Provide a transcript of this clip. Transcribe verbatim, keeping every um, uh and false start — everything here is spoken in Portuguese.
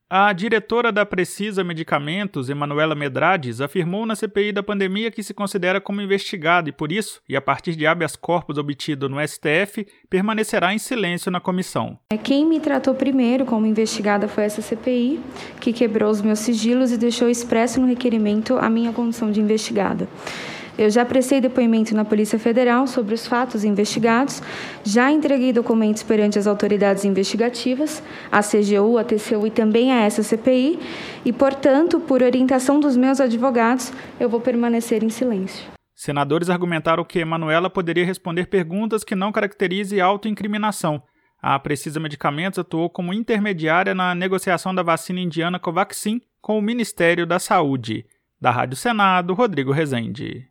A diretora da Precisa Medicamentos, Emanuela Medrades, afirmou na C P I da pandemia que se considera como investigada e, por isso, e a partir de habeas corpus obtido no S T F, permanecerá em silêncio na comissão. Quem me tratou primeiro como investigada foi essa C P I, que quebrou os meus sigilos e deixou expresso no requerimento a minha condição de investigada. Eu já prestei depoimento na Polícia Federal sobre os fatos investigados, já entreguei documentos perante as autoridades investigativas, a C G U, a T C U e também a essa C P I, e, portanto, por orientação dos meus advogados, eu vou permanecer em silêncio. Senadores argumentaram que Emanuela poderia responder perguntas que não caracterizem autoincriminação. A Precisa Medicamentos atuou como intermediária na negociação da vacina indiana Covaxin com o Ministério da Saúde. Da Rádio Senado, Rodrigo Rezende.